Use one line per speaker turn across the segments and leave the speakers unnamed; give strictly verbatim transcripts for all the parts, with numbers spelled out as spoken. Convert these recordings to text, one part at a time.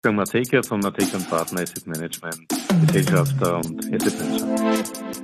Mateka von Mateka und Partner Asset Management, Gesellschafter und Asset Manager.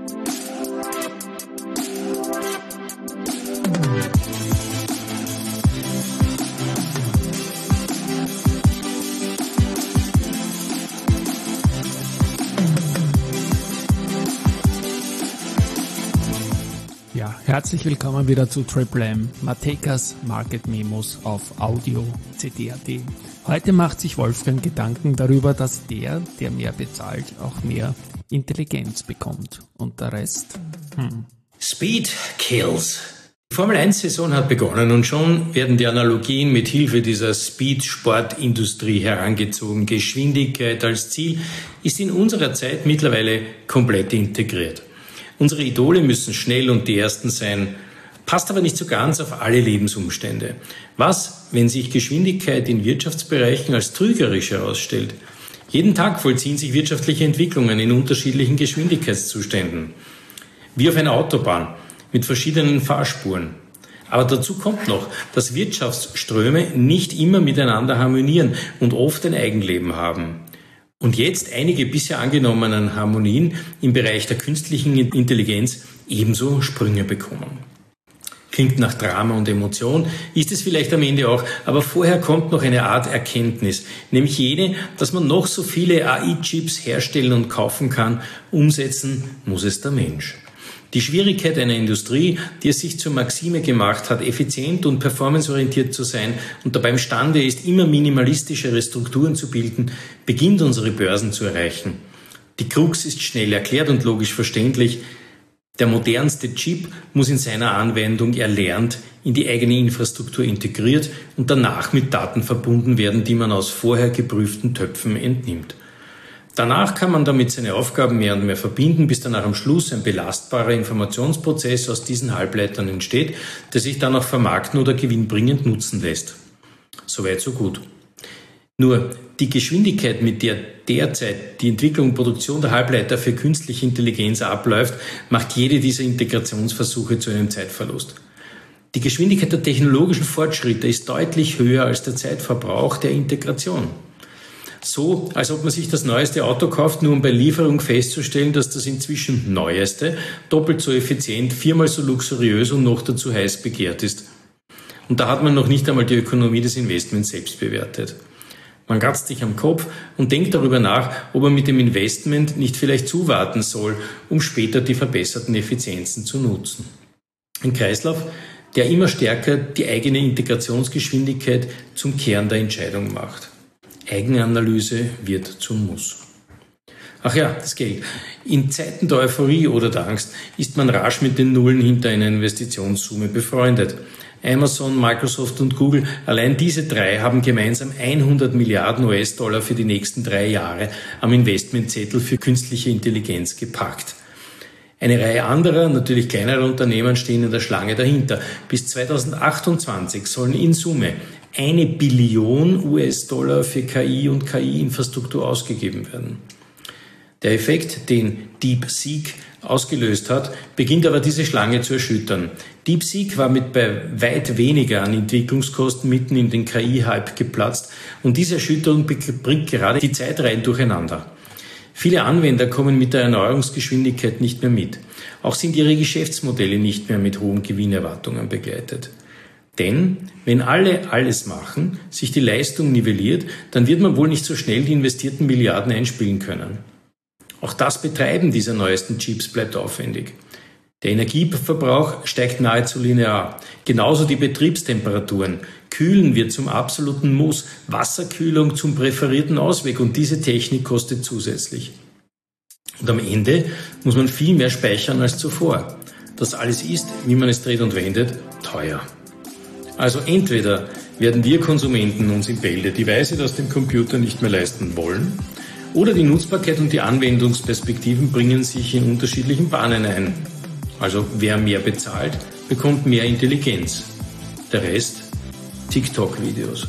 Ja, herzlich willkommen wieder zu Triple M, Matekas Market Memos auf Audio C D punkt A T. Heute macht sich Wolfgang Gedanken darüber, dass der, der mehr bezahlt, auch mehr Intelligenz bekommt. Und der Rest? Hm.
Speed kills. Die Formel eins Saison hat begonnen und schon werden die Analogien mit Hilfe dieser Speed-Sportindustrie herangezogen. Geschwindigkeit als Ziel ist in unserer Zeit mittlerweile komplett integriert. Unsere Idole müssen schnell und die Ersten sein, passt aber nicht so ganz auf alle Lebensumstände. Was, wenn sich Geschwindigkeit in Wirtschaftsbereichen als trügerisch herausstellt? Jeden Tag vollziehen sich wirtschaftliche Entwicklungen in unterschiedlichen Geschwindigkeitszuständen. Wie auf einer Autobahn mit verschiedenen Fahrspuren. Aber dazu kommt noch, dass Wirtschaftsströme nicht immer miteinander harmonieren und oft ein Eigenleben haben. Und jetzt einige bisher angenommenen Harmonien im Bereich der künstlichen Intelligenz ebenso Sprünge bekommen. Klingt nach Drama und Emotion, ist es vielleicht am Ende auch, aber vorher kommt noch eine Art Erkenntnis, nämlich jene, dass man noch so viele A I-Chips herstellen und kaufen kann, umsetzen muss es der Mensch. Die Schwierigkeit einer Industrie, die es sich zur Maxime gemacht hat, effizient und performanceorientiert zu sein und dabei imstande ist, immer minimalistischere Strukturen zu bilden, beginnt unsere Börsen zu erreichen. Die Krux ist schnell erklärt und logisch verständlich. Der modernste Chip muss in seiner Anwendung erlernt, in die eigene Infrastruktur integriert und danach mit Daten verbunden werden, die man aus vorher geprüften Töpfen entnimmt. Danach kann man damit seine Aufgaben mehr und mehr verbinden, bis danach am Schluss ein belastbarer Informationsprozess aus diesen Halbleitern entsteht, der sich dann auch vermarkten oder gewinnbringend nutzen lässt. Soweit, so gut. Nur die Geschwindigkeit, mit der derzeit die Entwicklung und Produktion der Halbleiter für künstliche Intelligenz abläuft, macht jede dieser Integrationsversuche zu einem Zeitverlust. Die Geschwindigkeit der technologischen Fortschritte ist deutlich höher als der Zeitverbrauch der Integration. So, als ob man sich das neueste Auto kauft, nur um bei Lieferung festzustellen, dass das inzwischen neueste doppelt so effizient, viermal so luxuriös und noch dazu heiß begehrt ist. Und da hat man noch nicht einmal die Ökonomie des Investments selbst bewertet. Man kratzt sich am Kopf und denkt darüber nach, ob man mit dem Investment nicht vielleicht zuwarten soll, um später die verbesserten Effizienzen zu nutzen. Ein Kreislauf, der immer stärker die eigene Integrationsgeschwindigkeit zum Kern der Entscheidung macht. Eigenanalyse wird zum Muss. Ach ja, das Geld. In Zeiten der Euphorie oder der Angst ist man rasch mit den Nullen hinter einer Investitionssumme befreundet. Amazon, Microsoft und Google, allein diese drei haben gemeinsam hundert Milliarden U S-Dollar für die nächsten drei Jahre am Investmentzettel für künstliche Intelligenz gepackt. Eine Reihe anderer, natürlich kleinerer Unternehmen stehen in der Schlange dahinter. Bis zweitausendachtundzwanzig sollen in Summe eine Billion U S-Dollar für K I und K I-Infrastruktur ausgegeben werden. Der Effekt, den DeepSeek ausgelöst hat, beginnt aber diese Schlange zu erschüttern. DeepSeek war mit bei weit weniger an Entwicklungskosten mitten in den K I-Hype geplatzt und diese Erschütterung bringt gerade die Zeitreihen durcheinander. Viele Anwender kommen mit der Erneuerungsgeschwindigkeit nicht mehr mit. Auch sind ihre Geschäftsmodelle nicht mehr mit hohen Gewinnerwartungen begleitet. Denn wenn alle alles machen, sich die Leistung nivelliert, dann wird man wohl nicht so schnell die investierten Milliarden einspielen können. Auch das Betreiben dieser neuesten Chips bleibt aufwendig. Der Energieverbrauch steigt nahezu linear. Genauso die Betriebstemperaturen. Kühlen wird zum absoluten Muss, Wasserkühlung zum präferierten Ausweg und diese Technik kostet zusätzlich. Und am Ende muss man viel mehr speichern als zuvor. Das alles ist, wie man es dreht und wendet, teuer. Also entweder werden wir Konsumenten uns in Bälde Devices aus dem Computer nicht mehr leisten wollen, oder die Nutzbarkeit und die Anwendungsperspektiven bringen sich in unterschiedlichen Bahnen ein. Also wer mehr bezahlt, bekommt mehr Intelligenz. Der Rest TikTok-Videos.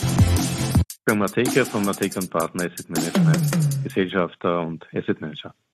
Mateka von Mateka und Partner Asset Management, Gesellschafter und Asset Manager.